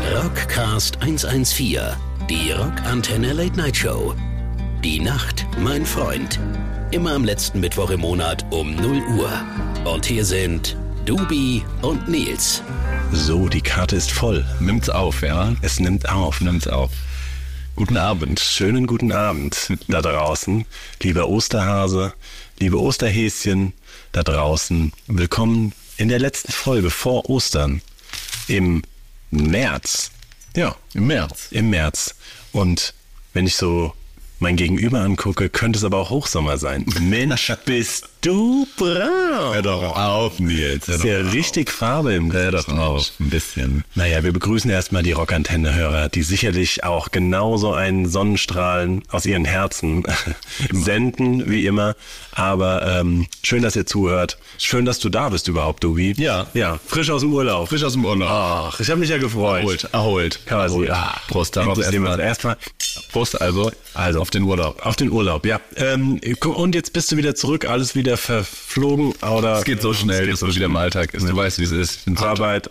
Rockcast 114, die Rockantenne Late Night Show. Die Nacht, mein Freund. Immer am letzten Mittwoch im Monat um 0 Uhr. Und hier sind Dubi und Nils. So, die Karte ist voll. Nimmt's auf, ja? Es nimmt auf. Guten Abend, schönen guten Abend da draußen. Lieber Osterhase, liebe Osterhäschen da draußen. Willkommen in der letzten Folge vor Ostern im März. Ja, im März. Und wenn ich so mein Gegenüber angucke, könnte es aber auch Hochsommer sein. Mensch, bist du braun. Hör doch auf, Nils. Ist ja richtig Farbe im Gesicht. Hör doch auf, ein bisschen. Naja, wir begrüßen erstmal die Rockantenne-Hörer, die sicherlich auch genauso einen Sonnenstrahlen aus ihren Herzen senden, wie immer. Aber schön, dass ihr zuhört. Schön, dass du da bist überhaupt, Dubi. Ja, frisch aus dem Urlaub. Ach, Ich habe mich ja gefreut. Erholt. Quasi. Prost darauf erstmal. Prost also auf den Urlaub. Auf den Urlaub, ja. Und jetzt bist du wieder zurück, alles wieder verflogen, oder? Es geht so schnell, dass es wieder im Alltag ist. Du weißt, wie es ist. Arbeit.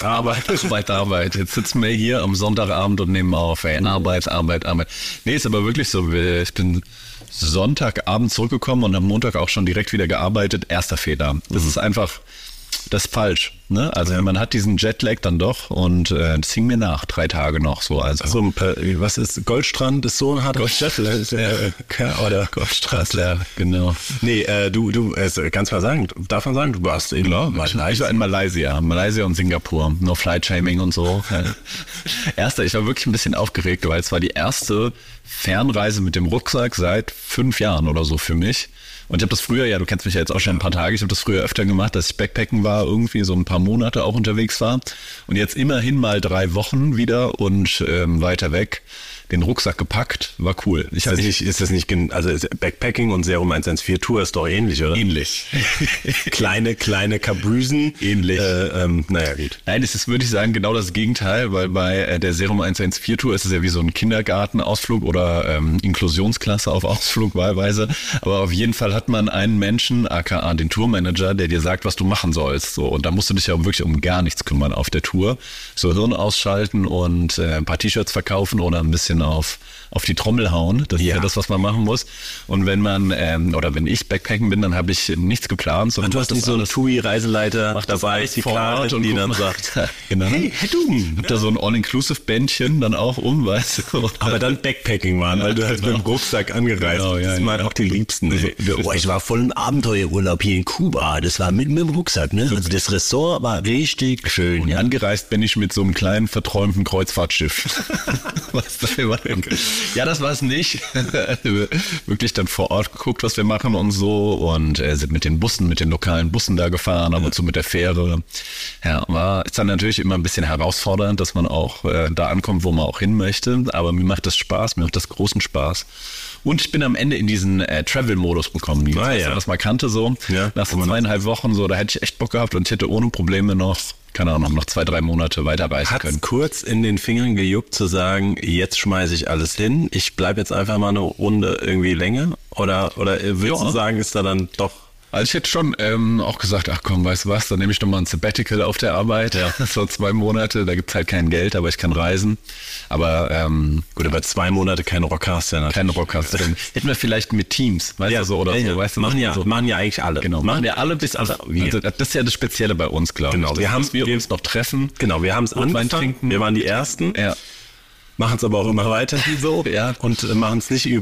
Jetzt sitzen wir hier am Sonntagabend und nehmen auf. Arbeit. Nee, ist aber wirklich so. Ich bin Sonntagabend zurückgekommen und am Montag auch schon direkt wieder gearbeitet. Erster Fehler. Das ist einfach... Das ist falsch, ne? Also man hat diesen Jetlag dann doch und das hing mir nach, 3 Tage noch so. Also was ist Goldstrand? Ist so ein harter Goldstrand, oder Goldstrand, ja, genau. Nee, du kannst mal sagen, darf man sagen, du warst in Malaysia. Ich war in Malaysia und Singapur, no Flight-Shaming und so. Ich war wirklich ein bisschen aufgeregt, weil es war die erste Fernreise mit dem Rucksack seit 5 Jahren oder so für mich. Und ich habe das früher, du kennst mich ja jetzt auch schon ein paar Tage, ich habe das früher öfter gemacht, dass ich Backpacken war, irgendwie so ein paar Monate auch unterwegs war. Und jetzt immerhin mal 3 Wochen wieder und weiter weg. Den Rucksack gepackt, war cool. Also Backpacking und Serum 114 Tour ist doch ähnlich, oder? Ähnlich. kleine Kabrüsen. Ähnlich. Naja, gut. Nein, es ist, würde ich sagen, genau das Gegenteil, weil bei der Serum 114 Tour ist es ja wie so ein Kindergartenausflug oder Inklusionsklasse auf Ausflug wahlweise. Aber auf jeden Fall hat man einen Menschen, aka den Tourmanager, der dir sagt, was du machen sollst. So, und da musst du dich ja wirklich um gar nichts kümmern auf der Tour. So Hirn ausschalten und ein paar T-Shirts verkaufen oder ein bisschen auf die Trommel hauen. Das ist ja das, was man machen muss. Und wenn man, oder wenn ich Backpacken bin, dann habe ich nichts geplant. Sondern du hast nicht so einen TUI-Reiseleiter dabei, die Karte, und die dann sagt, genau. Hey du! Ich hab da so ein All-Inclusive-Bändchen dann auch weißt du. Aber dann Backpacking waren, weil du halt mit dem Rucksack angereist bist. Das waren auch die Liebsten. Ich war voll im Abenteuerurlaub hier in Kuba. Das war mit dem Rucksack, ne? Also das Ressort war richtig schön. Und angereist bin ich mit so einem kleinen, verträumten Kreuzfahrtschiff. Was das war denn? Ja, das war es nicht. Wirklich dann vor Ort geguckt, was wir machen und so, und sind mit den lokalen Bussen da gefahren, aber so mit der Fähre. Ja, ist dann natürlich immer ein bisschen herausfordernd, dass man auch da ankommt, wo man auch hin möchte, aber mir macht das Spaß, mir macht das großen Spaß. Und ich bin am Ende in diesen Travel-Modus gekommen, das mal kannte so. Ja, nach so 2,5 Wochen so, da hätte ich echt Bock gehabt und ich hätte ohne Probleme noch 2-3 Monate weiterreisen können. Hat's kurz in den Fingern gejuckt zu sagen, jetzt schmeiße ich alles hin, ich bleibe jetzt einfach mal eine Runde irgendwie länger? Oder würdest du sagen, ist da dann doch... Also ich hätte schon auch gesagt, ach komm, weißt du was, dann nehme ich doch mal ein Sabbatical auf der Arbeit. Ja. So 2 Monate, da gibt's halt kein Geld, aber ich kann reisen. Aber gut, aber 2 Monate kein Rockcast, ja. Kein Rockcast. Hätten wir vielleicht mit Teams, weißt du, so oder so. Weißt du, machen ja eigentlich alle. Genau, machen ja alle bis also das ist ja das Spezielle bei uns, glaube ich. Genau, wir uns noch treffen. Genau, wir haben es angefangen, wir waren die Ersten. Ja. Machen es aber auch immer weiter so, ja, und machen es nicht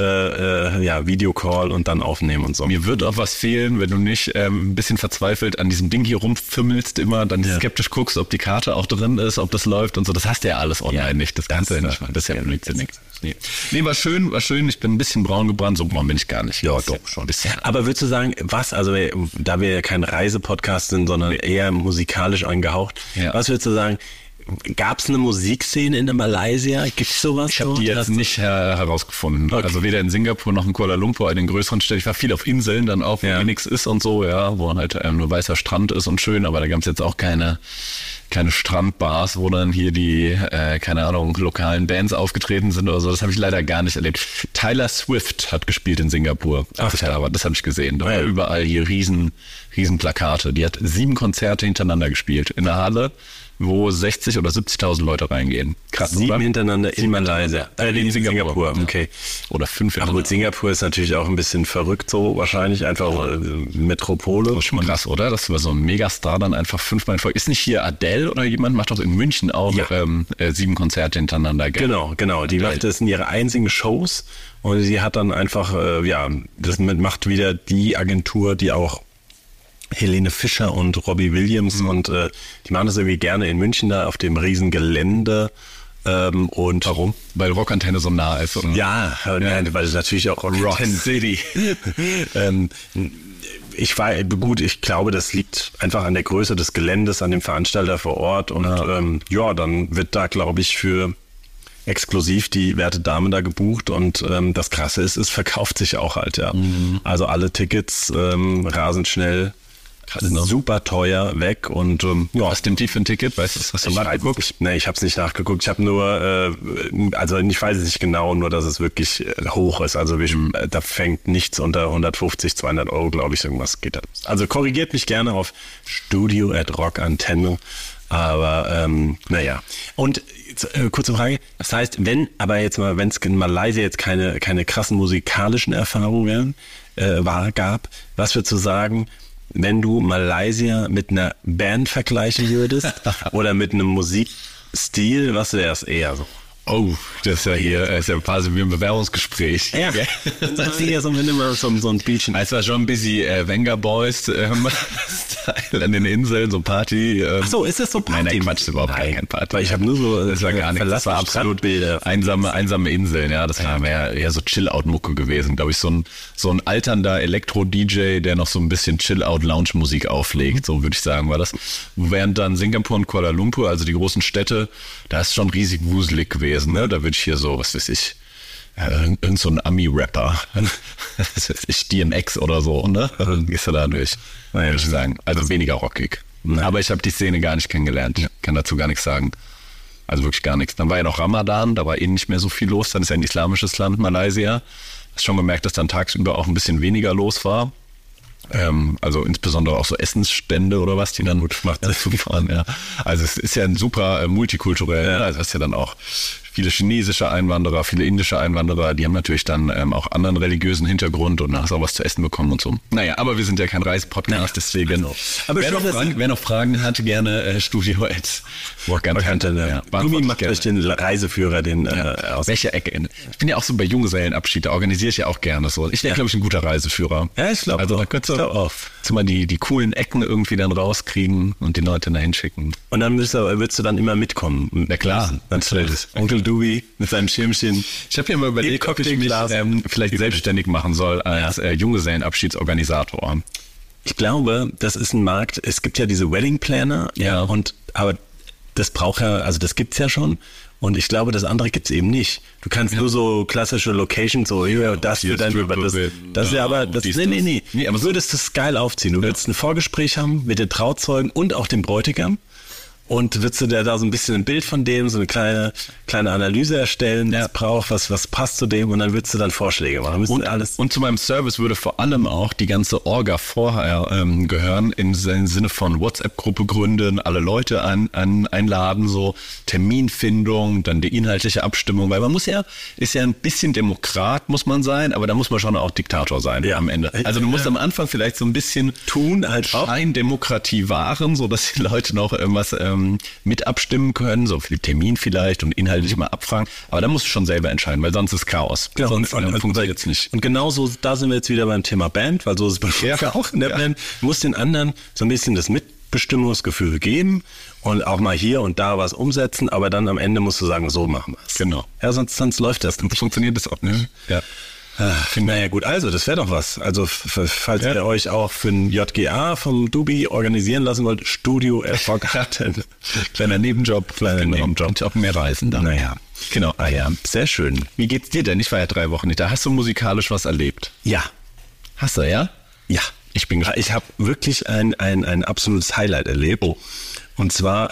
über Videocall und dann aufnehmen und so. Mir wird auch was fehlen, wenn du nicht ein bisschen verzweifelt an diesem Ding hier rumfümmelst immer, dann skeptisch guckst, ob die Karte auch drin ist, ob das läuft und so. Das hast du ja alles online nicht. Das kannst du ja nicht. Das ist ja nichts. Nee, war schön. Ich bin ein bisschen braun gebrannt, so braun bin ich gar nicht. Ja, doch, schon. Aber würdest du sagen, also da wir ja kein Reisepodcast sind, sondern eher musikalisch angehaucht, was würdest du sagen, gab es eine Musikszene in Malaysia? Gibt es sowas? Ich habe die jetzt nicht herausgefunden. Okay. Also weder in Singapur noch in Kuala Lumpur, in den größeren Städten. Ich war viel auf Inseln dann auch, wo nichts ist und so, wo halt nur weißer Strand ist und schön, aber da gab es jetzt auch keine Strandbars, wo dann hier die, lokalen Bands aufgetreten sind oder so. Das habe ich leider gar nicht erlebt. Taylor Swift hat gespielt in Singapur. Das habe ich gesehen. Da war überall hier riesen Plakate. Die hat 7 Konzerte hintereinander gespielt. In der Halle. wo 60 oder 70.000 Leute reingehen. Krass, 7 hintereinander in Malaysia. In Singapur. Okay. Oder 5 Aber gut, Singapur ist natürlich auch ein bisschen verrückt so, wahrscheinlich einfach Metropole. Das ist schon krass, oder? Dass so ein Megastar dann einfach 5-mal in Folge. Ist nicht hier Adele oder jemand macht doch in München auch 7 Konzerte hintereinander? Genau. Die macht das in ihre einzigen Shows und sie hat dann einfach, das macht wieder die Agentur, die auch Helene Fischer und Robbie Williams und die machen das irgendwie gerne in München da auf dem riesen Gelände. Und warum? Weil Rockantenne so nah ist, oder? Ja, weil es natürlich auch Rock City. Ich glaube, das liegt einfach an der Größe des Geländes, an dem Veranstalter vor Ort und dann wird da, glaube ich, für exklusiv die werte Dame da gebucht und das Krasse ist, es verkauft sich auch halt, ja. Also alle Tickets rasend schnell, super teuer weg und was nimmt die für ein Ticket? Weißt du, hast du mal nachgeguckt? Nee, ich habe es nicht nachgeguckt. Ich habe nur, ich weiß es nicht genau, nur dass es wirklich hoch ist. Also da fängt nichts unter 150, 200 Euro, glaube ich, irgendwas geht da. Also korrigiert mich gerne auf studio@rockantenne. Aber Und kurze Frage, das heißt, wenn es in Malaysia jetzt keine krassen musikalischen Erfahrungen gab, was würdest du sagen, wenn du Malaysia mit einer Band vergleichen würdest oder mit einem Musikstil, was wäre es eher so? Oh, das ist ja hier, ist ja quasi wie ein Bewerbungsgespräch. Ja, das ist ja so ein Bildchen. Es war schon ein bisschen Venga Boys Style an den Inseln, so Party. Ach so, ist das so Party? Nein, Quatsch, überhaupt kein Party. Weil ich habe nur so, das war gar nichts. Das war absolut einsame Inseln, ja. Das war eher so Chill-Out-Mucke gewesen. Glaube ich, so ein alternder Elektro-DJ, der noch so ein bisschen Chill-Out-Lounge-Musik auflegt, so würde ich sagen, war das. Während dann Singapur und Kuala Lumpur, also die großen Städte, da ist schon riesig wuselig gewesen. Ne? Da würde ich hier so, was weiß ich, irgend so ein Ami-Rapper, was weiß ich, DMX oder so, ne? Gehst du da durch, würde ich sagen. Also weniger rockig. Aber ich habe die Szene gar nicht kennengelernt. Ich kann dazu gar nichts sagen. Also wirklich gar nichts. Dann war ja noch Ramadan, da war nicht mehr so viel los. Dann ist ja ein islamisches Land, Malaysia. Hast schon gemerkt, dass dann tagsüber auch ein bisschen weniger los war. Also insbesondere auch so Essensstände oder was, die dann dazu fahren, ja. Also es ist ja ein super multikulturell, ja. Also das ist ja dann auch viele chinesische Einwanderer, viele indische Einwanderer, die haben natürlich dann auch anderen religiösen Hintergrund und hast auch was zu essen bekommen und so. Naja, aber wir sind ja kein Reisepodcast, deswegen. Genau. Aber wer noch Fragen hat, gerne Studio Rockantenne. Gumi macht euch den Reiseführer, aus welcher Ecke? Ich bin ja auch so bei Junggesellenabschied, da organisiere ich ja auch gerne so. Ich wäre, glaube ich, ein guter Reiseführer. Ja, ich glaube. Also da könntest du auch mal die coolen Ecken irgendwie dann rauskriegen und die Leute dahin schicken. Und dann würdest du dann immer mitkommen. Na klar, natürlich. Onkel Dubi mit seinem Schirmchen. Ich habe ja mal überlegt, ob ich mich vielleicht selbstständig machen soll als Junggesellenabschiedsorganisator. Ich glaube, das ist ein Markt. Es gibt ja diese Wedding Planner, aber das das gibt's ja schon. Und ich glaube, das andere gibt's eben nicht. Du kannst nur so klassische Locations, so das für dein nee. Aber du würdest das geil aufziehen. Du würdest ein Vorgespräch haben mit den Trauzeugen und auch dem Bräutigam. Und würdest du da so ein bisschen ein Bild von dem, so eine kleine Analyse erstellen, was braucht, was passt zu dem, und dann würdest du dann Vorschläge machen. Und zu meinem Service würde vor allem auch die ganze Orga vorher gehören, im Sinne von WhatsApp-Gruppe gründen, alle Leute einladen, so Terminfindung, dann die inhaltliche Abstimmung, weil ist ja ein bisschen Demokrat, muss man sein, aber da muss man schon auch Diktator sein am Ende. Also du musst am Anfang vielleicht so ein bisschen Scheindemokratie wahren, so dass die Leute noch irgendwas mit abstimmen können, so viel Termin vielleicht und inhaltlich mal abfragen, aber da musst du schon selber entscheiden, weil sonst ist Chaos. Genau. Sonst funktioniert es nicht. Und genauso, da sind wir jetzt wieder beim Thema Band, weil so ist es bei mir auch in der Band. Du musst den anderen so ein bisschen das Mitbestimmungsgefühl geben und auch mal hier und da was umsetzen, aber dann am Ende musst du sagen, so machen wir es. Genau. Ja, sonst läuft das. Dann funktioniert das auch nicht. Ja. Naja gut, also das wäre doch was. Also falls ihr euch auch für ein JGA vom Dubi organisieren lassen wollt, Studio Rockantenne. Kleiner Nebenjob. Und auch mehr Reisen dann. Naja, genau. Sehr schön. Wie geht's dir denn? Ich war ja 3 Wochen nicht da. Hast du musikalisch was erlebt? Ja. Hast du, ja? Ja. Ich habe wirklich ein absolutes Highlight erlebt. Oh. Und zwar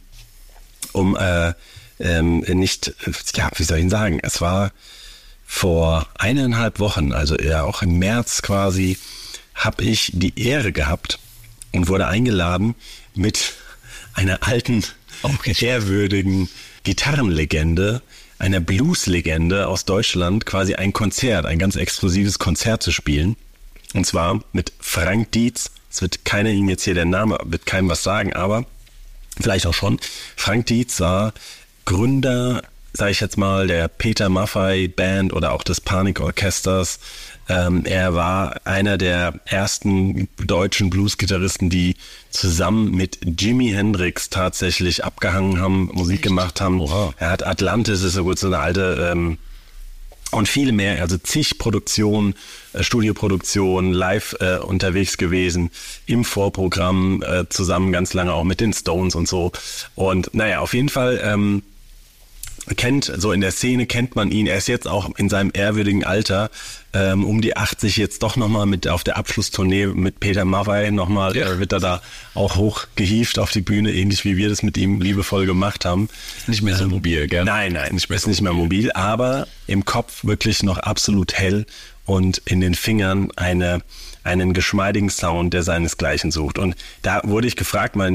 wie soll ich sagen, es war vor 1,5 Wochen, also ja auch im März quasi, habe ich die Ehre gehabt und wurde eingeladen, mit einer alten ehrwürdigen Gitarrenlegende, einer Blueslegende aus Deutschland, quasi ein ganz exklusives Konzert zu spielen. Und zwar mit Frank Dietz. Es wird keiner Ihnen jetzt hier, der Name wird keinem was sagen, aber vielleicht auch schon. Frank Dietz war Gründer, sage ich jetzt mal, der Peter Maffay Band oder auch des Panikorchesters. Er war einer der ersten deutschen Blues-Gitarristen, die zusammen mit Jimi Hendrix tatsächlich abgehangen haben, Musik gemacht haben. Wow. Er hat Atlantis, ist so eine alte, und viele mehr, also zig Produktionen, Studioproduktionen, live unterwegs gewesen, im Vorprogramm zusammen ganz lange auch mit den Stones und so. Und naja, auf jeden Fall so in der Szene kennt man ihn. Er ist jetzt auch in seinem ehrwürdigen Alter um die 80 jetzt doch nochmal mit auf der Abschlusstournee mit Peter Maffay nochmal, wird er da auch hochgehievt auf die Bühne, ähnlich wie wir das mit ihm liebevoll gemacht haben. Nicht mehr so mobil, gell? Nein, ist nicht mehr mobil, aber im Kopf wirklich noch absolut hell und in den Fingern einen geschmeidigen Sound, der seinesgleichen sucht. Und da wurde ich gefragt, mein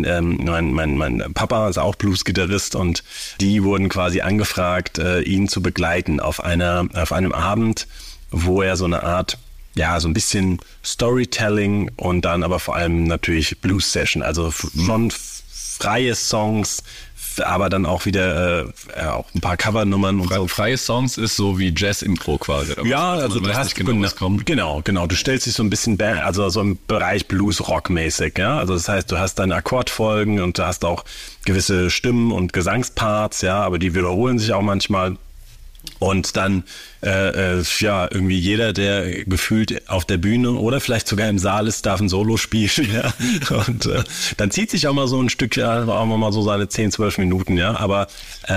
Papa ist auch Blues-Gitarrist und die wurden quasi angefragt, ihn zu begleiten auf einem Abend, wo er so eine Art, ja, so ein bisschen Storytelling und dann aber vor allem natürlich Blues-Session, also schon freie Songs, aber dann auch wieder auch ein paar Covernummern und so. Freie Songs ist so wie Jazz-Impro quasi. Ja, also du hast genau. Du stellst dich so ein bisschen, also so im Bereich Blues-Rock-mäßig, ja. Also das heißt, du hast deine Akkordfolgen und du hast auch gewisse Stimmen und Gesangsparts, ja, aber die wiederholen sich auch manchmal. Und dann, irgendwie jeder, der gefühlt auf der Bühne oder vielleicht sogar im Saal ist, darf ein Solo spielen, ja. Und dann zieht sich auch mal so ein Stück, ja, auch mal so seine 10, 12 Minuten, ja. Aber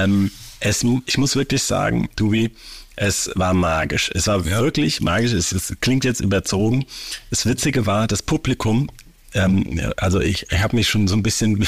ich muss wirklich sagen, Tobi, es war magisch. Es war wirklich magisch. Es klingt jetzt überzogen. Das Witzige war, das Publikum, also ich habe mich schon so ein bisschen...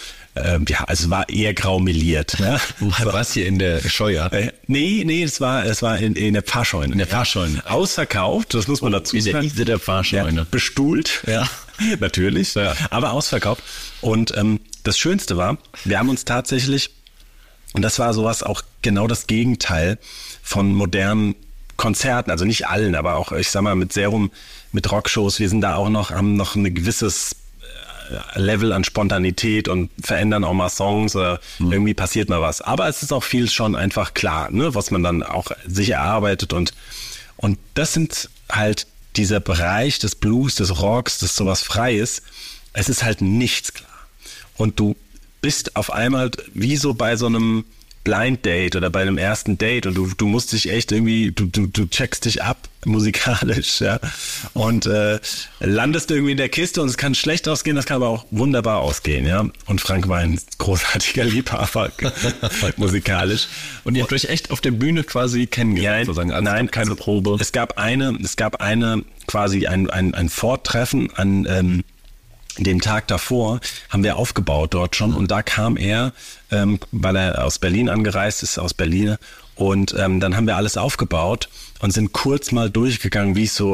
es war eher graumeliert. Ja? Was hier in der Scheuer? Nee, es war in der Pfarrscheune. In der Pfarrscheune. Ausverkauft, das muss man dazu sagen. In der Pfarrscheune. Ja, bestuhlt, ja, natürlich, ja. Aber ausverkauft. Und das Schönste war, wir haben uns tatsächlich, und das war sowas auch genau das Gegenteil von modernen Konzerten, also nicht allen, aber auch, ich sag mal, mit Rockshows, wir sind da auch haben noch ein gewisses Level an Spontanität und verändern auch mal Songs oder irgendwie passiert mal was. Aber es ist auch viel schon einfach klar, ne, was man dann auch sich erarbeitet und das sind halt dieser Bereich des Blues, des Rocks, des sowas Freies. Es ist halt nichts klar. Und du bist auf einmal wie so bei so einem Blind Date oder bei einem ersten Date und du musst dich echt irgendwie, du checkst dich ab musikalisch, ja, und landest irgendwie in der Kiste und es kann schlecht ausgehen, das kann aber auch wunderbar ausgehen, ja. Und Frank war ein großartiger Liebhaber musikalisch. Und ihr habt euch echt auf der Bühne quasi kennengelernt, sozusagen. Also nein, keine Probe. Es gab eine quasi ein Vortreffen an den Tag davor haben wir aufgebaut dort schon und da kam er, weil er aus Berlin angereist ist, aus Berlin, und dann haben wir alles aufgebaut und sind kurz mal durchgegangen, wie es so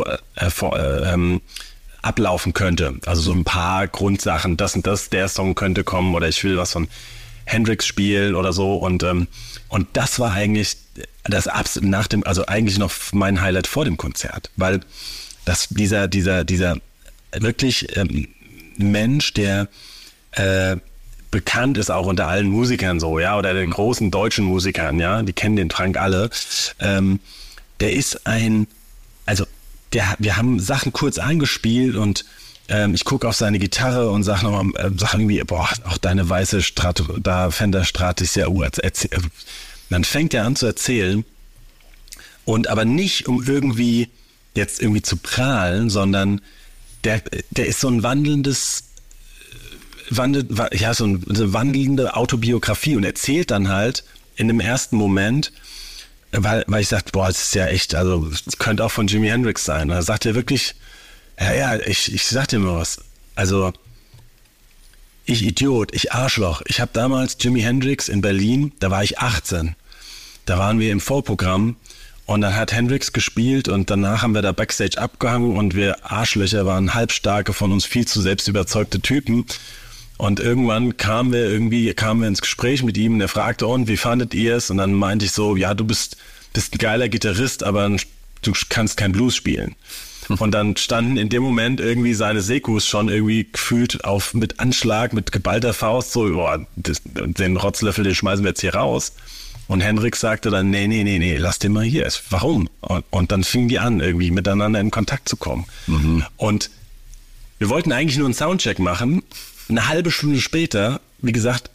ablaufen könnte. Also so ein paar Grundsachen, das und das, der Song könnte kommen oder ich will was von Hendrix spielen oder so und das war eigentlich das also eigentlich noch mein Highlight vor dem Konzert, weil dieser wirklich Mensch, der bekannt ist auch unter allen Musikern so, ja, oder den großen deutschen Musikern, ja, die kennen den Frank alle. Der ist wir haben Sachen kurz eingespielt und ich gucke auf seine Gitarre und sag irgendwie, auch deine weiße Fender Strat ist ja dann fängt er an zu erzählen und aber nicht um irgendwie zu prahlen, sondern der ist so ein so eine wandelnde Autobiografie und erzählt dann halt in dem ersten Moment, weil ich sagte, das ist ja echt, also es könnte auch von Jimi Hendrix sein. Da sagt er wirklich, ich sag dir mal was, also ich Idiot, ich Arschloch, ich habe damals Jimi Hendrix in Berlin, da war ich 18, da waren wir im Vorprogramm und dann hat Hendrix gespielt und danach haben wir da Backstage abgehangen und wir Arschlöcher waren halbstarke, von uns viel zu selbstüberzeugte Typen. Und irgendwann kamen wir ins Gespräch mit ihm und er fragte, und wie fandet ihr es? Und dann meinte ich so, ja, du bist ein geiler Gitarrist, aber du kannst kein Blues spielen. Und dann standen in dem Moment irgendwie seine Sekus schon irgendwie gefühlt mit Anschlag, mit geballter Faust, so, den Rotzlöffel, den schmeißen wir jetzt hier raus. Und Hendrix sagte dann, nee, lass den mal hier. Warum? Und dann fingen die an, irgendwie miteinander in Kontakt zu kommen. Und wir wollten eigentlich nur einen Soundcheck machen. Eine halbe Stunde später, wie gesagt,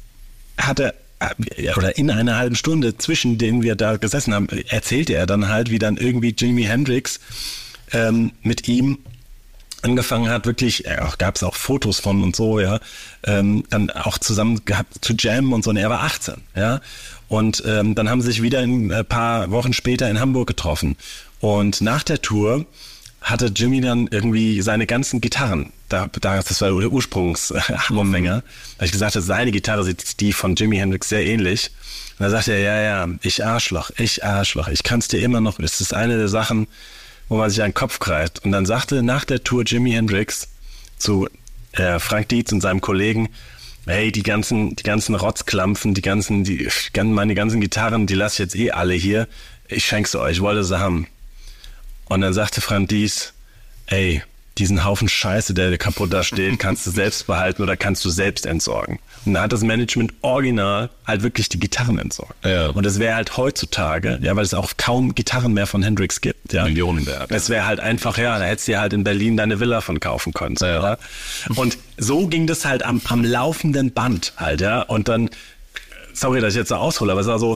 in einer halben Stunde, zwischen denen wir da gesessen haben, erzählte er dann halt, wie dann irgendwie Jimi Hendrix mit ihm angefangen hat, wirklich, gab es auch Fotos von und so, ja, dann auch zusammen gehabt zu jammen und so, und er war 18, ja, und dann haben sie sich wieder ein paar Wochen später in Hamburg getroffen und nach der Tour hatte Jimmy dann irgendwie seine ganzen Gitarren, das war der Ursprungshammerfänger, habe ich gesagt, seine Gitarre sieht die von Jimi Hendrix sehr ähnlich. Und da sagte er, ja, ich Arschloch, ich kann es dir immer noch, das ist eine der Sachen, wo man sich einen Kopf greift. Und dann sagte nach der Tour Jimi Hendrix zu Frank Dietz und seinem Kollegen, hey, die ganzen Rotzklampfen, meine ganzen Gitarren, die lasse ich jetzt alle hier, ich schenke sie euch, ich wollte sie haben. Und dann sagte Frank Dietz, ey, diesen Haufen Scheiße, der kaputt da steht, kannst du selbst behalten oder kannst du selbst entsorgen. Und dann hat das Management original halt wirklich die Gitarren entsorgt. Ja. Und das wäre halt heutzutage, ja, weil es auch kaum Gitarren mehr von Hendrix gibt. Ja. Millionen wert. Das wäre halt einfach, ja, da hättest du dir halt in Berlin deine Villa von kaufen können. So, ja. Und so ging das halt am laufenden Band halt, ja. Und dann, sorry, dass ich jetzt so aushole, aber es war so,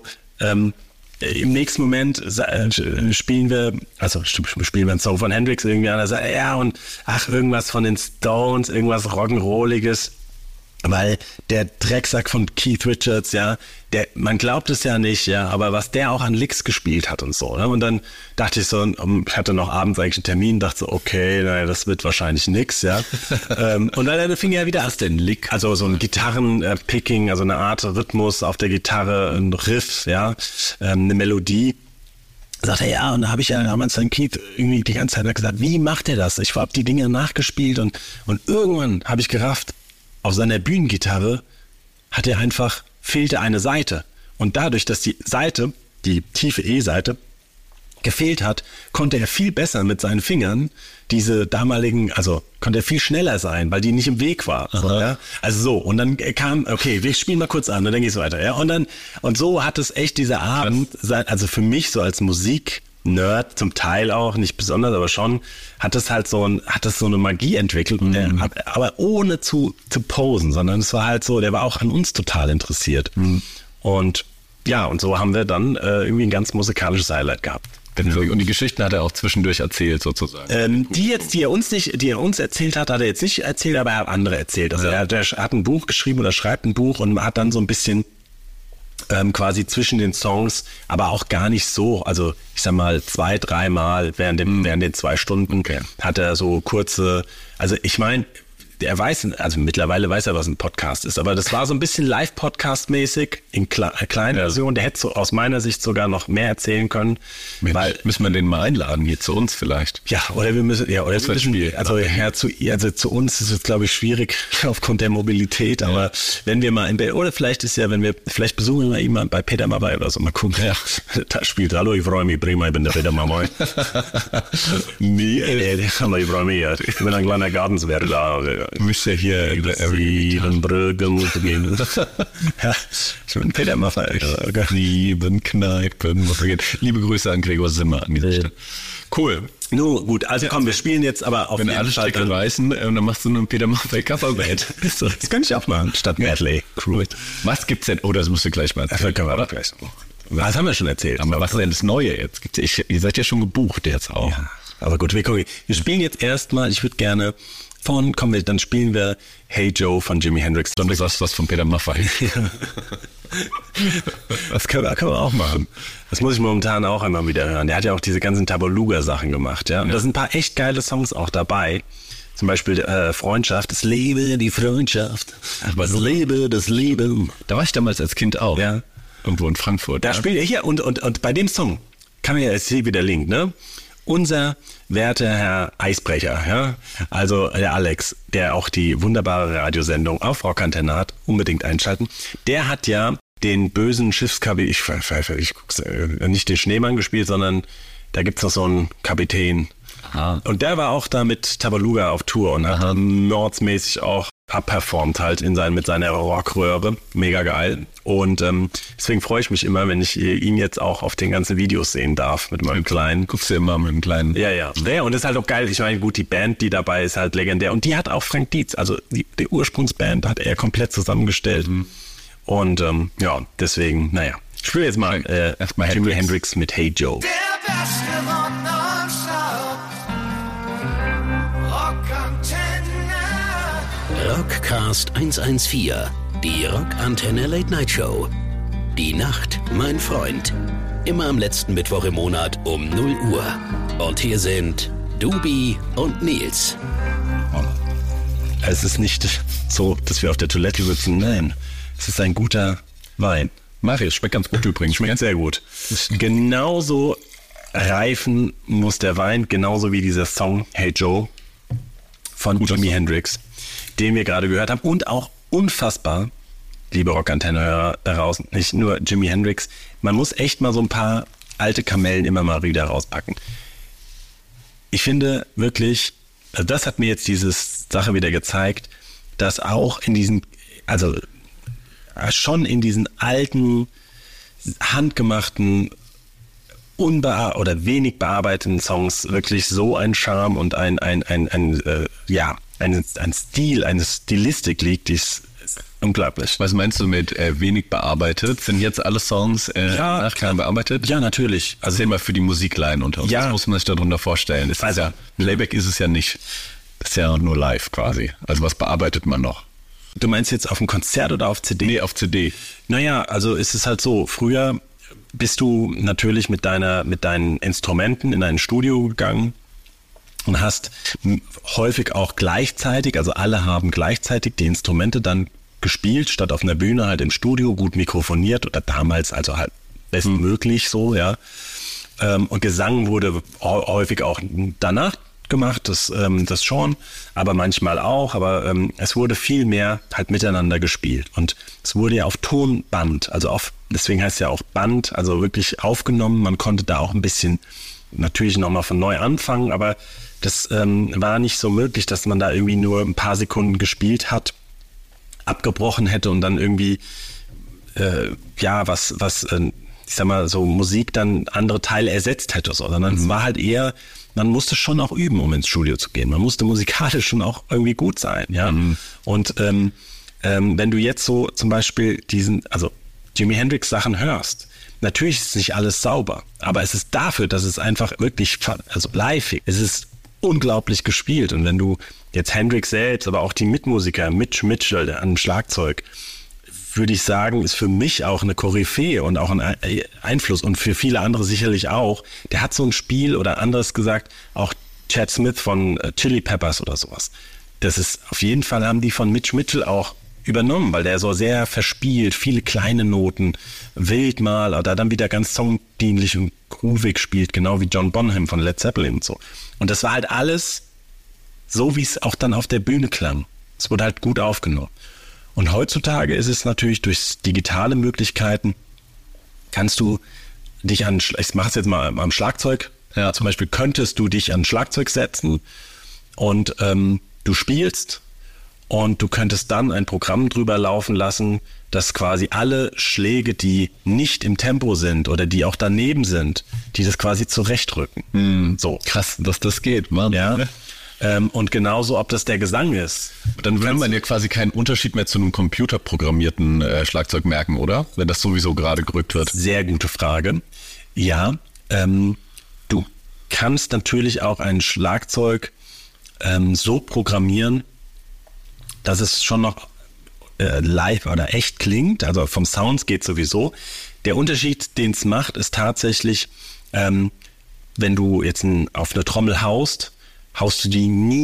im nächsten Moment spielen wir einen Song von Hendrix irgendwie an, sagt, ja, und irgendwas von den Stones, irgendwas Rock'n'Rolliges, weil der Drecksack von Keith Richards, ja, man glaubt es ja nicht, ja, aber was der auch an Licks gespielt hat und so, ne? Und dann dachte ich so, ich hatte noch abends eigentlich einen Termin, dachte so, okay, naja, das wird wahrscheinlich nix, ja. Und dann fing er wieder an, den Lick, also so ein Gitarrenpicking, also eine Art Rhythmus auf der Gitarre, ein Riff, ja, eine Melodie. Sagt er, ja, und da habe ich ja damals dann Keith irgendwie die ganze Zeit gesagt, wie macht er das? Ich habe die Dinge nachgespielt und irgendwann habe ich gerafft, auf seiner Bühnengitarre fehlte eine Saite. Und dadurch, dass die Saite, die tiefe E-Seite, gefehlt hat, konnte er viel besser mit seinen Fingern konnte er viel schneller sein, weil die nicht im Weg war. So, ja? Also so, und dann kam, okay, wir spielen mal kurz an und dann geht's weiter. Ja? Und so hat es echt dieser Abend, also für mich so als Musik-Nerd, zum Teil auch, nicht besonders, aber schon, hat das so eine Magie entwickelt, aber ohne zu posen, sondern es war halt so, der war auch an uns total interessiert. Und ja, und so haben wir dann irgendwie ein ganz musikalisches Highlight gehabt. Und die Geschichten hat er auch zwischendurch erzählt, sozusagen. Die er uns erzählt hat er jetzt nicht erzählt, aber er hat andere erzählt. Also er hat ein Buch geschrieben oder schreibt ein Buch und hat dann so ein bisschen quasi zwischen den Songs, aber auch gar nicht so, also ich sag mal 2-3 Mal während den 2 Stunden hat er so kurze, also ich meine, mittlerweile weiß er, was ein Podcast ist, aber das war so ein bisschen Live-Podcast-mäßig in kleiner Version. Der hätte so aus meiner Sicht sogar noch mehr erzählen können. Mensch, müssen wir den mal einladen, hier zu uns vielleicht. Ja, oder wir müssen, zu uns ist es, glaube ich, schwierig aufgrund der Mobilität, aber wenn wir mal oder vielleicht besuchen wir ihn mal bei Peter Maffay oder so, mal gucken. Ja. Da spielt, hallo, ich freue mich, prima, ich bin der Peter Maffay. Hallo, ich freue mich, ich bin ein kleiner Gartenswert da. Müsste hier sieben Brücken gehen. Ja, ich bin Peter Maffay. 7 Kneipen. Liebe Grüße an Gregor Simmer an dieser Stelle. Cool. Nur gut, also komm, wir spielen jetzt aber auf jeden Fall. Wenn alle Strecke reißen, dann machst du nur ein Peter Maffay Coverband. Das könnte ich auch machen, statt Medley. Cool. Was gibt's denn? Oh, das musst du gleich mal erzählen. Das können wir gleich. Das haben wir schon erzählt. Aber was ist denn das Neue jetzt? Ihr seid ja schon gebucht jetzt auch. Ja, aber gut, wir spielen jetzt erstmal, ich würde gerne dann spielen wir Hey Joe von Jimi Hendrix. Dann sagst du was von Peter Maffay. Das können wir auch machen. Das muss ich momentan auch einmal wieder hören. Der hat ja auch diese ganzen Tabaluga-Sachen gemacht, ja. Und da sind ein paar echt geile Songs auch dabei. Zum Beispiel Freundschaft, das Lebe, die Freundschaft, das Lebe, das Leben. Da war ich damals als Kind auch. Ja. Irgendwo in Frankfurt. Da spielt er hier und bei dem Song, kann man ja jetzt hier wieder Link, ne? unser werter Herr Eisbrecher, ja, also der Alex, der auch die wunderbare Radiosendung auf Rockantenne hat, unbedingt einschalten, der hat ja den bösen Schiffskapitän, ich guck's, nicht den Schneemann gespielt, sondern da gibt's noch so einen Kapitän. Aha. Und der war auch da mit Tabaluga auf Tour und hat mordsmäßig auch abperformt halt mit seiner Rockröhre. Mega geil. Und deswegen freue ich mich immer, wenn ich ihn jetzt auch auf den ganzen Videos sehen darf mit meinem Kleinen. Guckst du immer mit dem Kleinen? Ja. Ja, und das ist halt auch geil. Ich meine, gut, die Band, die dabei ist, halt legendär. Und die hat auch Frank Dietz, also die Ursprungsband hat er komplett zusammengestellt. Und deswegen, naja. Ich spiele jetzt mal erstmal Jimi Hendrix mit Hey Joe. Der beste Rock nonstop. Rockantenne. Rockcast 114, die Rockantenne Late Night Show. Die Nacht, mein Freund. Immer am letzten Mittwoch im Monat um 0 Uhr. Und hier sind Dubi und Nils. Es ist nicht so, dass wir auf der Toilette sitzen. Nein, es ist ein guter Wein. Marius, schmeckt ganz gut übrigens. Schmeckt sehr gut. Genauso reifen muss der Wein, genauso wie dieser Song Hey Joe von Jimi Hendrix, den wir gerade gehört haben. Und auch unfassbar, liebe Rockantenne-Hörer da draußen, nicht nur Jimi Hendrix, man muss echt mal so ein paar alte Kamellen immer mal wieder rauspacken. Ich finde wirklich, also das hat mir jetzt diese Sache wieder gezeigt, dass auch in diesen, also schon in diesen alten, handgemachten, oder wenig bearbeiteten Songs wirklich so ein Charme und ein Stil, eine Stilistik liegt, die ist unglaublich. Was meinst du mit wenig bearbeitet? Sind jetzt alle Songs nachher bearbeitet? Ja, natürlich. Also immer für die Musikline unter uns. Ja. Das muss man sich darunter vorstellen. Playback ist es ja nicht. Das ist ja nur live quasi. Also was bearbeitet man noch? Du meinst jetzt auf dem Konzert oder auf CD? Nee, auf CD. Naja, also ist es halt so, früher bist du natürlich mit deinen Instrumenten in ein Studio gegangen und hast häufig auch gleichzeitig, also alle haben gleichzeitig die Instrumente dann gespielt, statt auf einer Bühne halt im Studio, gut mikrofoniert oder damals also halt bestmöglich so, ja. Und Gesang wurde häufig auch danach gemacht, das schon, aber manchmal auch, aber es wurde viel mehr halt miteinander gespielt und es wurde ja auf Tonband, also deswegen heißt es ja auch Band, also wirklich aufgenommen, man konnte da auch ein bisschen natürlich nochmal von neu anfangen, aber das war nicht so möglich, dass man da irgendwie nur ein paar Sekunden gespielt hat, abgebrochen hätte und dann irgendwie ich sag mal, so Musik dann andere Teile ersetzt hätte, sondern es war halt eher, man musste schon auch üben, um ins Studio zu gehen. Man musste musikalisch schon auch irgendwie gut sein, ja. Und wenn du jetzt so zum Beispiel Jimi Hendrix Sachen hörst, natürlich ist nicht alles sauber, aber es ist dafür, dass es einfach wirklich, also live, es ist unglaublich gespielt. Und wenn du jetzt Hendrix selbst, aber auch die Mitmusiker, Mitch Mitchell an Schlagzeug, würde ich sagen, ist für mich auch eine Koryphäe und auch ein Einfluss und für viele andere sicherlich auch. Der hat so ein Spiel oder anderes gesagt, auch Chad Smith von Chili Peppers oder sowas. Das ist auf jeden Fall, haben die von Mitch Mitchell auch übernommen, weil der so sehr verspielt, viele kleine Noten, wild mal oder dann wieder ganz songdienlich und groovig spielt, genau wie John Bonham von Led Zeppelin und so. Und das war halt alles so, wie es auch dann auf der Bühne klang. Es wurde halt gut aufgenommen. Und heutzutage ist es natürlich durch digitale Möglichkeiten, kannst du dich ich mache es jetzt mal am Schlagzeug, ja, zum Beispiel könntest du dich an Schlagzeug setzen und du spielst und du könntest dann ein Programm drüber laufen lassen, das quasi alle Schläge, die nicht im Tempo sind oder die auch daneben sind, die das quasi zurechtrücken. So. Krass, dass das geht, Mann. Ja. Und genauso, ob das der Gesang ist. Dann würde man ja quasi keinen Unterschied mehr zu einem computerprogrammierten Schlagzeug merken, oder? Wenn das sowieso gerade gerückt wird. Sehr gute Frage. Ja, du kannst natürlich auch ein Schlagzeug so programmieren, dass es schon noch live oder echt klingt. Also vom Sound geht sowieso. Der Unterschied, den es macht, ist tatsächlich, wenn du jetzt auf eine Trommel haust du die nie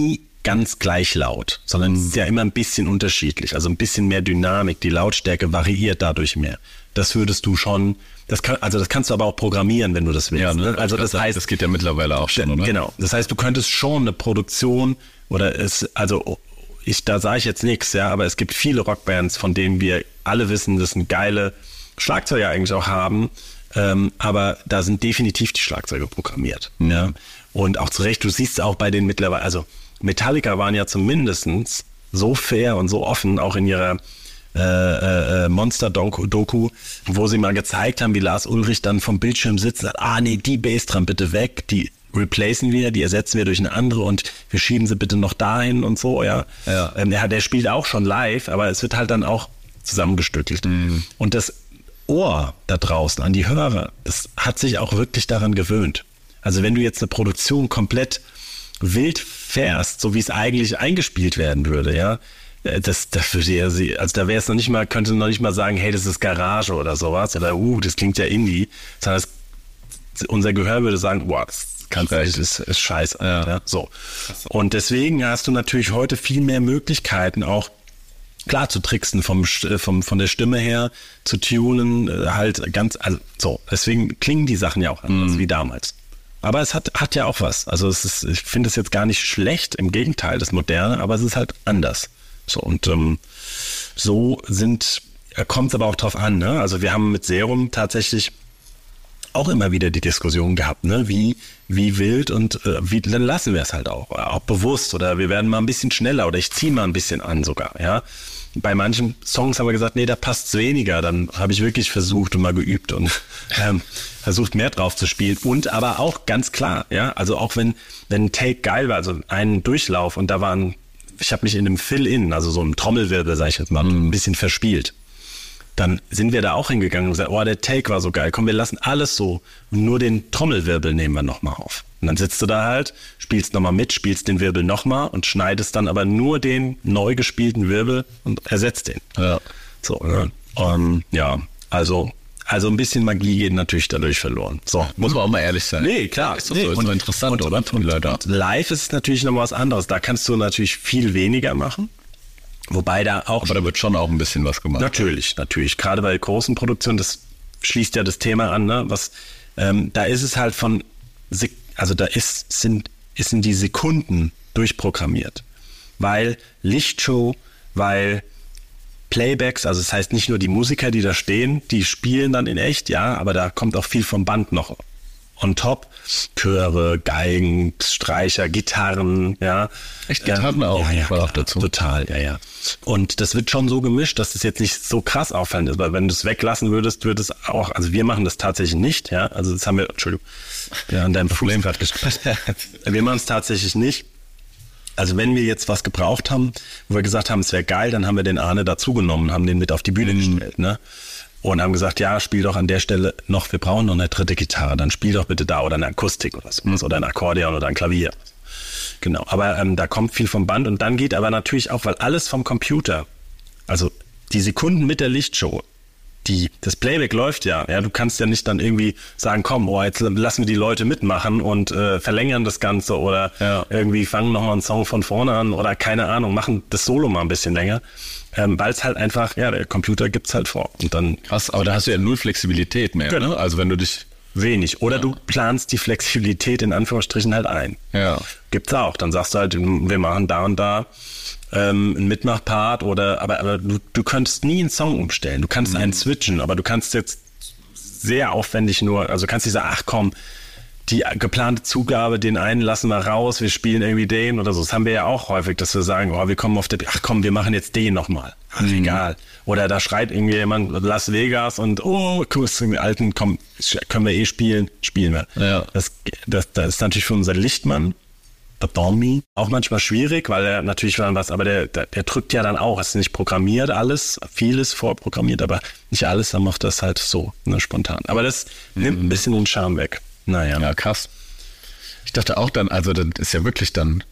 ganz gleich laut, sondern es ist ja immer ein bisschen unterschiedlich, also ein bisschen mehr Dynamik, die Lautstärke variiert dadurch mehr. Das würdest du schon, das kannst du aber auch programmieren, wenn du das willst. Ja, ne? Also das heißt, das geht ja mittlerweile auch schon, oder? Genau, das heißt, du könntest schon eine Produktion da sage ich jetzt nichts, ja, aber es gibt viele Rockbands, von denen wir alle wissen, dass eine geile Schlagzeuger eigentlich auch haben, aber da sind definitiv die Schlagzeuge programmiert. Ja. Und auch zu Recht, du siehst es auch bei den mittlerweile, also Metallica waren ja zumindest so fair und so offen, auch in ihrer Monster-Doku, wo sie mal gezeigt haben, wie Lars Ulrich dann vom Bildschirm sitzt und sagt, nee, die Bassdrum bitte weg, die replacen wir, die ersetzen wir durch eine andere und wir schieben sie bitte noch dahin und so, ja. Der spielt auch schon live, aber es wird halt dann auch zusammengestückelt. Mhm. Und das Ohr da draußen an die Hörer, das hat sich auch wirklich daran gewöhnt. Also wenn du jetzt eine Produktion komplett wild fährst, so wie es eigentlich eingespielt werden würde, ja, das würde ja, also da wäre es könnte noch nicht mal sagen, hey, das ist Garage oder sowas, oder das klingt ja Indie, sondern unser Gehör würde sagen, das ist scheiße. Ja. So. Und deswegen hast du natürlich heute viel mehr Möglichkeiten, auch klar zu tricksen von der Stimme her, zu tunen, deswegen klingen die Sachen ja auch anders wie damals. Aber es hat ja auch was. Also ich finde es jetzt gar nicht schlecht, im Gegenteil, das Moderne, aber es ist halt anders. So, und kommt es aber auch drauf an, ne? Also wir haben mit Serum tatsächlich auch immer wieder die Diskussion gehabt, ne? Wie wild und dann lassen wir es halt auch bewusst, oder wir werden mal ein bisschen schneller oder ich ziehe mal ein bisschen an sogar, ja. Bei manchen Songs haben wir gesagt, nee, da passt's weniger, dann habe ich wirklich versucht und mal geübt und versucht mehr drauf zu spielen und aber auch ganz klar, ja, also auch wenn ein Take geil war, also ein Durchlauf und ich habe mich in einem Fill-In, also so einem Trommelwirbel, sag ich jetzt mal, ein bisschen verspielt. Dann sind wir da auch hingegangen und gesagt, der Take war so geil, komm, wir lassen alles so und nur den Trommelwirbel nehmen wir nochmal auf. Und dann sitzt du da halt, spielst nochmal mit, spielst den Wirbel nochmal und schneidest dann aber nur den neu gespielten Wirbel und ersetzt den. Ja. So, ne? Also ein bisschen Magie geht natürlich dadurch verloren. So. Muss man auch mal ehrlich sein. Nee, klar. Ist doch so, ist interessant, oder? Und live ist es natürlich noch was anderes. Da kannst du natürlich viel weniger machen. Wobei da auch... Aber da wird schon auch ein bisschen was gemacht. Natürlich. Gerade bei großen Produktionen, das schließt ja das Thema an, ne? Da ist es halt sind die Sekunden durchprogrammiert. Weil Lichtshow, weil Playbacks, also das heißt nicht nur die Musiker, die da stehen, die spielen dann in echt, ja, aber da kommt auch viel vom Band noch on top. Chöre, Geigen, Streicher, Gitarren, ja. Echt Gitarren auch? Ja, auch dazu. Total, ja. Und das wird schon so gemischt, dass es jetzt nicht so krass auffallend ist, weil wenn du es weglassen würdest, würde es auch, also wir machen das tatsächlich nicht, ja. Also das haben wir, Entschuldigung, an deinem Problem gerade gesprochen. Wir machen es tatsächlich nicht. Also wenn wir jetzt was gebraucht haben, wo wir gesagt haben, es wäre geil, dann haben wir den Arne dazugenommen, haben den mit auf die Bühne gestellt, ne? Und haben gesagt, ja, spiel doch an der Stelle wir brauchen noch eine dritte Gitarre, dann spiel doch bitte da oder eine Akustik oder so, oder ein Akkordeon oder ein Klavier. Genau, aber da kommt viel vom Band und dann geht aber natürlich auch, weil alles vom Computer, also die Sekunden mit der Lichtshow, das Playback läuft ja, du kannst ja nicht dann irgendwie sagen, komm, jetzt lassen wir die Leute mitmachen und verlängern das Ganze oder irgendwie fangen nochmal einen Song von vorne an oder keine Ahnung, machen das Solo mal ein bisschen länger. Weil es halt einfach, der Computer gibt's halt vor. Und dann krass, aber da hast du ja null Flexibilität mehr, genau. Ne? Also wenn du dich... Wenig. Oder du planst die Flexibilität in Anführungsstrichen halt ein. Ja. Gibt's auch. Dann sagst du halt, wir machen da und da einen Mitmachpart aber du könntest nie einen Song umstellen. Du kannst einen switchen, aber du kannst jetzt sehr aufwendig also kannst nicht sagen, ach komm, die geplante Zugabe, den einen lassen wir raus, wir spielen irgendwie den oder so. Das haben wir ja auch häufig, dass wir sagen, wir kommen wir machen jetzt den nochmal. Ach, egal. Oder da schreit irgendwie jemand Las Vegas und den alten, komm, können wir spielen wir. Ja. Das ist natürlich für unseren Lichtmann, der Tommy, auch manchmal schwierig, weil er natürlich aber der drückt ja dann auch, es ist nicht programmiert alles, vieles vorprogrammiert, aber nicht alles, dann macht das halt so, ne, spontan. Aber das nimmt ein bisschen den Charme weg. Naja. Ja, krass. Ich dachte auch dann, also das ist ja wirklich dann,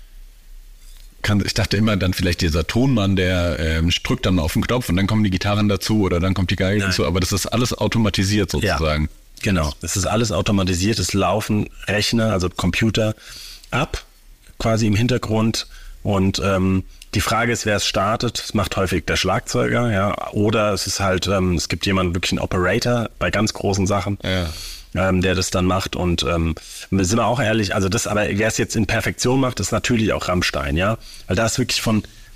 ich dachte immer dann vielleicht dieser Tonmann, der drückt dann auf den Knopf und dann kommen die Gitarren dazu oder dann kommt die Geige dazu, aber das ist alles automatisiert sozusagen. Ja, genau, das ist alles automatisiert, es laufen Rechner, also Computer ab, quasi im Hintergrund Und die Frage ist, wer es startet. Es macht häufig der Schlagzeuger, ja. Oder es ist halt, es gibt jemanden, wirklich einen Operator bei ganz großen Sachen, der das dann macht. Und sind wir auch ehrlich, also das, aber wer es jetzt in Perfektion macht, ist natürlich auch Rammstein, ja. Weil da ist wirklich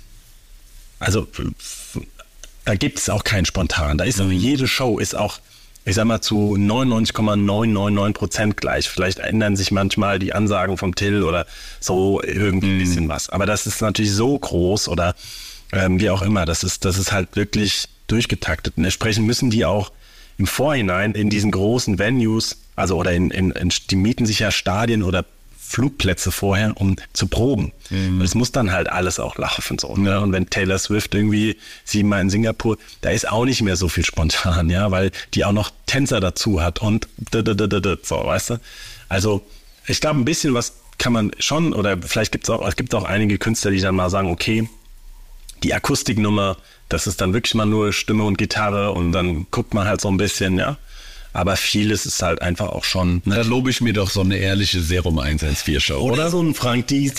da gibt es auch keinen Spontan. Da ist jede Show ist auch, ich sag mal, zu 99,999% gleich. Vielleicht ändern sich manchmal die Ansagen vom Till oder so irgendwie ein bisschen was. Aber das ist natürlich so groß oder wie auch immer. Das ist halt wirklich durchgetaktet. Und entsprechend müssen die auch im Vorhinein in diesen großen Venues, also oder die mieten sich ja Stadien oder Flugplätze vorher, um zu proben. Und es muss dann halt alles auch laufen. So, ne? Und wenn Taylor Swift irgendwie 7-mal in Singapur, da ist auch nicht mehr so viel spontan, ja, weil die auch noch Tänzer dazu hat und so, weißt du? Also ich glaube, ein bisschen was kann man schon, oder vielleicht gibt es auch einige Künstler, die dann mal sagen, okay, die Akustiknummer, das ist dann wirklich mal nur Stimme und Gitarre und dann guckt man halt so ein bisschen, ja. Aber vieles ist halt einfach auch schon... Da lobe ich mir doch so eine ehrliche Serum 114-Show, oder so ein Frank Diez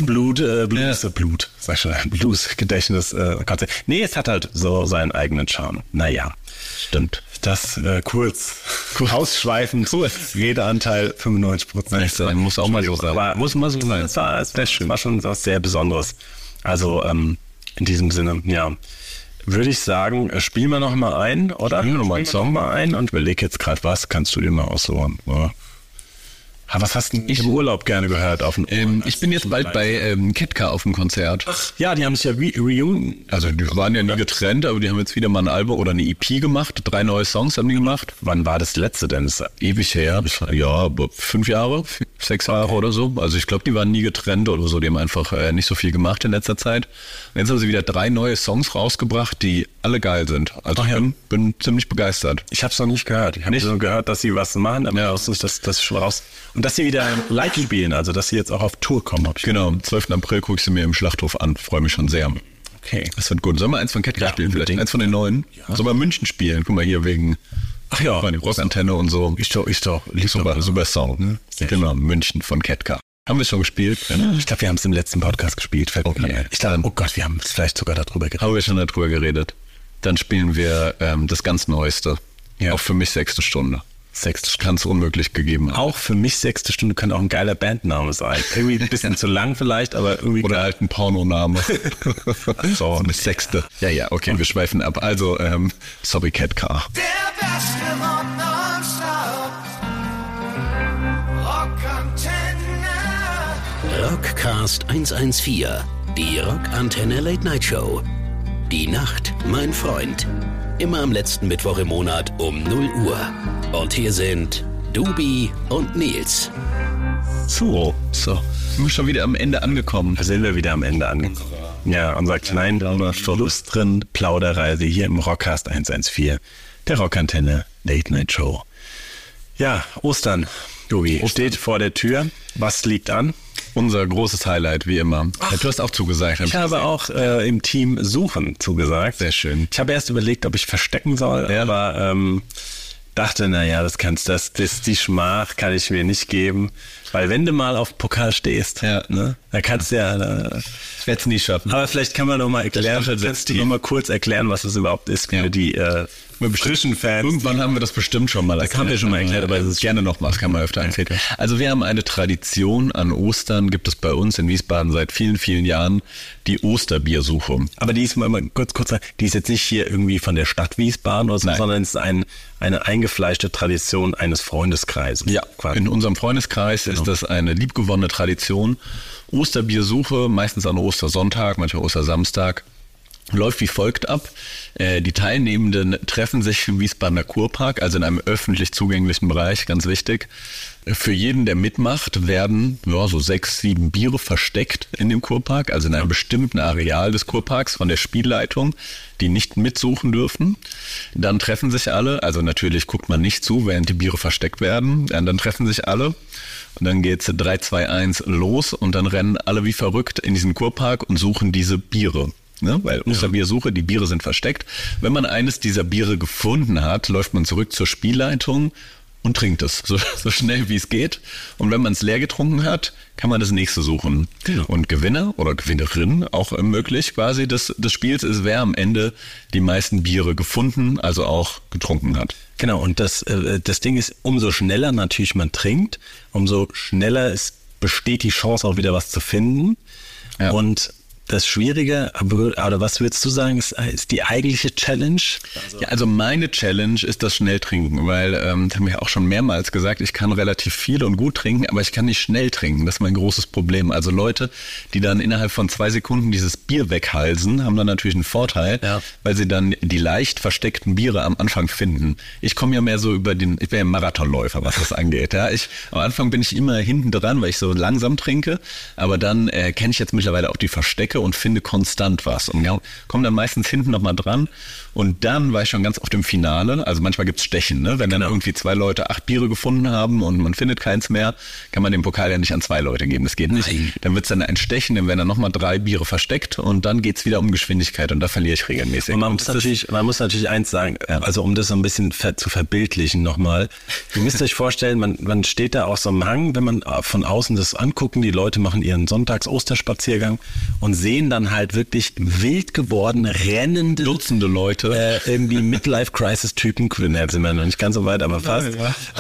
Blues-Gedächtnis. Nee, es hat halt so seinen eigenen Charme. Naja, stimmt. Das kurz. Ausschweifend. Redeanteil 95%. Das muss auch mal so sein. Aber muss mal so sein. Es war schon was sehr Besonderes. Also in diesem Sinne, ja. Würde ich sagen, spielen wir noch mal ein, oder? Spielen wir noch mal einen Song ein und überleg jetzt gerade, was kannst du dir mal aussuchen? Ja. Was hast du im Urlaub gerne gehört? Ich bin jetzt bald bei Ketka auf dem Konzert. Ach, ja, die haben sich ja reunion. Also die waren ja nie getrennt, aber die haben jetzt wieder mal ein Album oder eine EP gemacht. 3 neue Songs haben die gemacht. Wann war das letzte denn? Das ist ewig her. Ja, 5 Jahre, 6 Jahre oder so. Also ich glaube, die waren nie getrennt oder so. Die haben einfach nicht so viel gemacht in letzter Zeit. Und jetzt haben sie wieder 3 neue Songs rausgebracht, die alle geil sind. Also ich bin ziemlich begeistert. Ich habe es noch nicht gehört. Ich habe nur gehört, dass sie was machen, aber das ist schon raus. Und dass sie wieder live spielen, also dass sie jetzt auch auf Tour kommen. Genau, am 12. April gucke ich sie mir im Schlachthof an. Freue mich schon sehr. Okay. Das wird gut. Sollen wir eins von Ketka spielen vielleicht? Eins von den neuen? Ja. Sollen wir München spielen? Guck mal hier wegen die Rockantenne und so. Ist doch super Song. Ne? Genau, München von Ketka. Haben wir schon gespielt? Ja. Ich glaube, wir haben es im letzten Podcast gespielt. Okay. Ich dachte, oh Gott, wir haben vielleicht sogar darüber geredet. Haben wir schon darüber geredet. Dann spielen wir das ganz Neueste. Ja. Auch für mich 6. Stunde. 6. kann es unmöglich gegeben haben. Auch für mich 6. Stunde kann auch ein geiler Bandname sein. Irgendwie ein bisschen zu lang vielleicht, aber irgendwie... Oder halt ein Pornoname. So, eine 6. Ja, okay, wir schweifen ab. Also, sorry, Ketka. Der beste Rock nonstop. Rockantenne. Rockcast 114. Die Rockantenne Late Night Show. Die Nacht, mein Freund. Immer am letzten Mittwoch im Monat um 0 Uhr. Und hier sind Dubi und Nils. So. Sind wir schon wieder am Ende angekommen. Da sind wir wieder am Ende angekommen. Ja, unser kleine Verlustren Plauderreise hier im Rockcast 114. Der Rockantenne Late Night Show. Ja, Ostern. Dubi, steht vor der Tür. Was liegt an? Unser großes Highlight, wie immer. Ach, du hast auch zugesagt. Ich habe auch im Team Suchen zugesagt. Sehr schön. Ich habe erst überlegt, ob ich verstecken soll, aber dachte, naja, die Schmach kann ich mir nicht geben. Weil wenn du mal auf Pokal stehst, ne, dann kannst du ich werde es nie schaffen. Aber vielleicht kann man noch mal kurz erklären, was das überhaupt ist für die Fans. Irgendwann haben wir das bestimmt schon mal. Das haben wir schon mal erklärt, aber es ist gerne nochmal, das kann man öfter erzählen. Also wir haben eine Tradition an Ostern, gibt es bei uns in Wiesbaden seit vielen, vielen Jahren, die Osterbiersuche. Aber die ist mal kurz, die ist jetzt nicht hier irgendwie von der Stadt Wiesbaden oder so, sondern es ist eine eingefleischte Tradition eines Freundeskreises. Ja, quasi. In unserem Freundeskreis ist das eine liebgewonnene Tradition. Osterbiersuche, meistens an Ostersonntag, manchmal Ostersamstag, läuft wie folgt ab. Die Teilnehmenden treffen sich im Wiesbadener Kurpark, also in einem öffentlich zugänglichen Bereich, ganz wichtig. Für jeden, der mitmacht, werden so 6, 7 Biere versteckt in dem Kurpark, also in einem bestimmten Areal des Kurparks von der Spielleitung, die nicht mitsuchen dürfen. Dann treffen sich alle, also natürlich guckt man nicht zu, während die Biere versteckt werden. Dann treffen sich alle und dann geht's 3, 2, 1 los und dann rennen alle wie verrückt in diesen Kurpark und suchen diese Biere. Ne? Weil Osterbiersuche, die Biere sind versteckt. Wenn man eines dieser Biere gefunden hat, läuft man zurück zur Spielleitung und trinkt es so schnell wie es geht. Und wenn man es leer getrunken hat, kann man das nächste suchen. Genau. Und Gewinner oder Gewinnerin auch möglich quasi des Spiels ist, wer am Ende die meisten Biere gefunden, also auch getrunken hat. Genau, und das Ding ist, umso schneller natürlich man trinkt, umso schneller besteht die Chance auch wieder was zu finden. Ja. Und das Schwierige, oder was würdest du sagen, ist die eigentliche Challenge? Also meine Challenge ist das Schnelltrinken, weil, das haben wir auch schon mehrmals gesagt, ich kann relativ viel und gut trinken, aber ich kann nicht schnell trinken. Das ist mein großes Problem. Also Leute, die dann innerhalb von 2 Sekunden dieses Bier weghalsen, haben dann natürlich einen Vorteil, weil sie dann die leicht versteckten Biere am Anfang finden. Ich komme ja mehr so ich bin ja Marathonläufer, was das angeht. Ja, am Anfang bin ich immer hinten dran, weil ich so langsam trinke, aber dann kenne ich jetzt mittlerweile auch die Verstecke und finde konstant was und komme dann meistens hinten nochmal dran und dann war ich schon ganz oft im Finale, also manchmal gibt's Stechen, ne? Wenn dann irgendwie 2 Leute 8 Biere gefunden haben und man findet keins mehr, kann man den Pokal ja nicht an 2 Leute geben, das geht nicht. Dann wird's dann ein Stechen, dann werden dann nochmal 3 Biere versteckt und dann geht's wieder um Geschwindigkeit und da verliere ich regelmäßig. Und man muss natürlich eins sagen, also um das so ein bisschen zu verbildlichen nochmal, ihr müsst euch vorstellen, man steht da auf so einem Hang, wenn man von außen das angucken, die Leute machen ihren Sonntags-Osterspaziergang und sehen dann halt wirklich wild geworden, rennende Dutzende Leute. Irgendwie Midlife-Crisis-Typen, sind wir noch nicht ganz so weit, aber fast,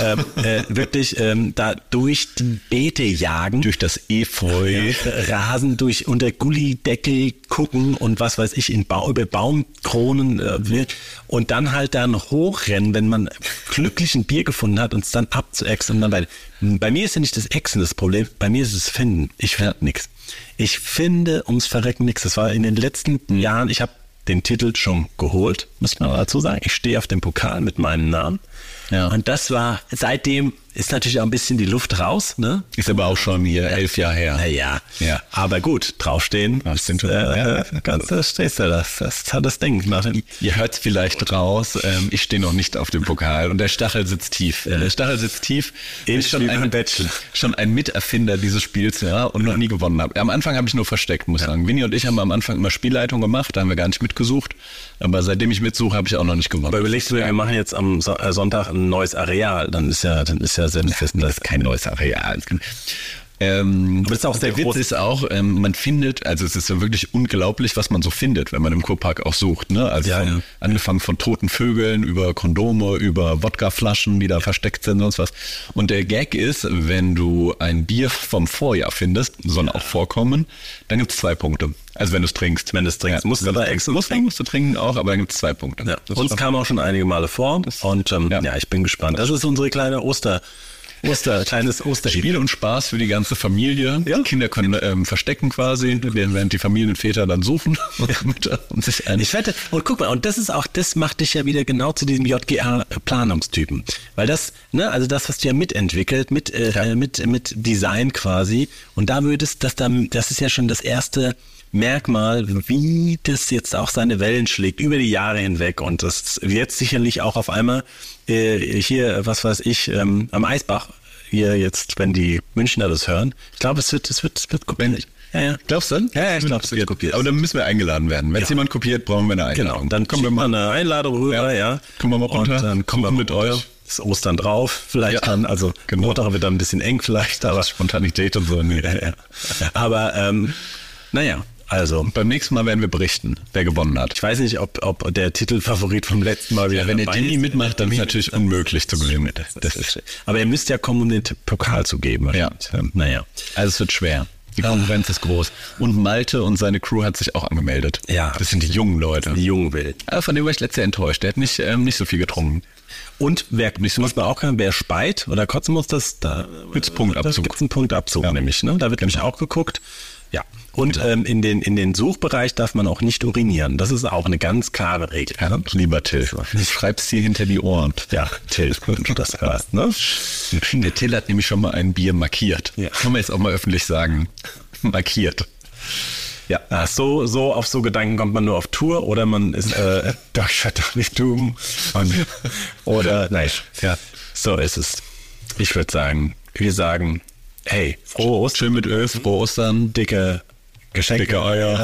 wirklich da durch die Beete jagen. Durch das Efeu. Rasen durch unter Gullideckel gucken und was weiß ich, über Baumkronen und dann halt dann hochrennen, wenn man glücklich ein Bier gefunden hat und es dann abzuexen und dann weiter. Bei mir ist ja nicht das Exen das Problem, bei mir ist es Finden. Ich finde nichts. Ich finde ums Verrecken nichts. Das war in den letzten Jahren, ich habe den Titel schon geholt, muss man dazu sagen. Ich stehe auf dem Pokal mit meinem Namen. Ja. Und das war, seitdem ist natürlich auch ein bisschen die Luft raus, ne? Ist aber auch schon hier 11 Jahre her. Naja, aber gut, draufstehen. Da stehst du, das hat das Ding. Ihr hört es vielleicht raus, ich stehe noch nicht auf dem Pokal und der Stachel sitzt tief. Der Stachel sitzt tief. Ich schon ein Miterfinder dieses Spiels, und noch nie gewonnen habe. Am Anfang habe ich nur versteckt, muss ich sagen. Winnie und ich haben am Anfang immer Spielleitung gemacht, da haben wir gar nicht mitgesucht. Aber seitdem ich mitsuche, habe ich auch noch nicht gewonnen. Aber überlegst du, wir machen jetzt am Sonntag ein neues Areal, dann ist ja Senfesten, das ist kein neues Areal. Aber das ist auch der Witz ist auch, man findet, also es ist ja wirklich unglaublich, was man so findet, wenn man im Kurpark auch sucht, ne? Also angefangen von toten Vögeln über Kondome, über Wodkaflaschen, die da versteckt sind und sonst was. Und der Gag ist, wenn du ein Bier vom Vorjahr findest, soll auch vorkommen, dann gibt's 2 Punkte. Also wenn du es trinkst. Musst du trinken auch, aber dann gibt's 2 Punkte. Ja. Uns kam auch schon einige Male vor und ich bin gespannt. Das ist unsere kleine kleines Osterspiel. Spiel und Spaß für die ganze Familie. Ja. Kinder können verstecken quasi, während die Familienväter dann suchen und sich Ich wette, und guck mal, und das macht dich ja wieder genau zu diesem JGA-Planungstypen. Weil das, ne, also das hast du ja mitentwickelt, mit Design quasi. Und da das ist ja schon das erste Merkmal, wie das jetzt auch seine Wellen schlägt über die Jahre hinweg und das jetzt sicherlich auch auf einmal hier, was weiß ich, am Eisbach, hier jetzt, wenn die Münchner das hören. Ich glaube, es wird kopiert. Ja. Glaubst du? Ja, ich glaube, es wird kopiert. Aber dann müssen wir eingeladen werden. Wenn es jemand kopiert, brauchen wir eine Einladung. Genau, dann kommen wir mal eine Einladung rüber, Kommen wir mal runter. Und dann kommen wir mit euch. Ist Ostern drauf, vielleicht dann, also Montag wird dann ein bisschen eng vielleicht, aber Spontanität und so. Aber, naja. Also beim nächsten Mal werden wir berichten, wer gewonnen hat. Ich weiß nicht, ob der Titelfavorit vom letzten Mal wieder wenn der Dini mitmacht, dann ist es natürlich unmöglich zu gewinnen. Aber ihr müsst ja kommen, um den Pokal zu geben. Ja. Naja. Also es wird schwer. Die Konkurrenz ist groß. Und Malte und seine Crew hat sich auch angemeldet. Ja. Das sind die jungen Leute. Die jungen Wild. Aber von dem war ich letztes Jahr enttäuscht. Der hat nicht so viel getrunken. Und muss man auch wer speit oder kotzen muss, da gibt's Punktabzug. Da gibt's einen Punktabzug nämlich. Ne? Da wird nämlich auch geguckt. Ja. Und in den Suchbereich darf man auch nicht urinieren. Das ist auch eine ganz klare Regel. Ja, lieber Till, ich schreib's dir hinter die Ohren. Ja, Till, du das hörst, ne? Der Till hat nämlich schon mal ein Bier markiert. Ja. Kann man jetzt auch mal öffentlich sagen. Markiert. Ja, so auf so Gedanken kommt man nur auf Tour oder man ist Doom oder nein. Ja, so ist es. Ich würde sagen, wir sagen, hey, frohe Ostern. Schön mit Öl, frohe Ostern, dicke Geschenke. Dicke Eier.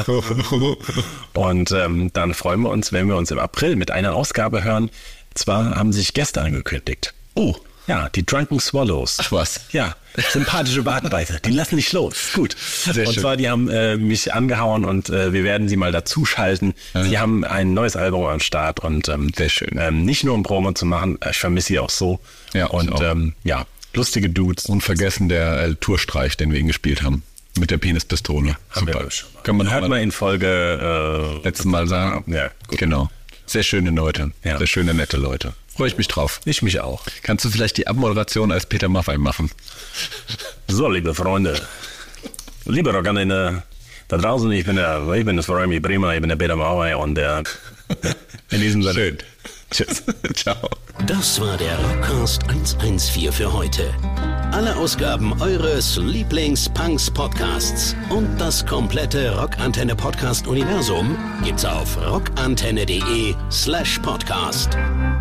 Und dann freuen wir uns, wenn wir uns im April mit einer Ausgabe hören. Zwar haben sich Gäste angekündigt. Oh. Ja, die Drunken Swallows. Ach was. Ja, sympathische Bartbeißer. Die lassen nicht los. Ist gut. Sehr und schön. zwar, die haben mich angehauen und wir werden sie mal dazuschalten. Sie haben ein neues Album am Start und Sehr schön. Nicht nur um Promo zu machen, ich vermisse sie auch so. Ja, und ich auch. ja, lustige Dudes. Unvergessen der Tourstreich, den wir ihn gespielt haben. Mit der Penispistole. Haben Super. wir schon mal. Kann man Hört auch mal in Folge letzten Mal sagen. Ja, gut. Genau. Sehr schöne Leute. Ja. Sehr schöne, nette Leute. Freue ich mich drauf. Ich mich auch. Kannst du vielleicht die Abmoderation als Peter Maffay machen? So, liebe Freunde, liebe Rockantenne da draußen, ich bin das Remy Bremer, ich bin der Peter Maffay und in diesem Sinne. Schön. Tschüss. Ciao. Das war der Rockcast 114 für heute. Alle Ausgaben eures Lieblings-Punks-Podcasts und das komplette Rockantenne-Podcast-Universum gibt's auf rockantenne.de/podcast.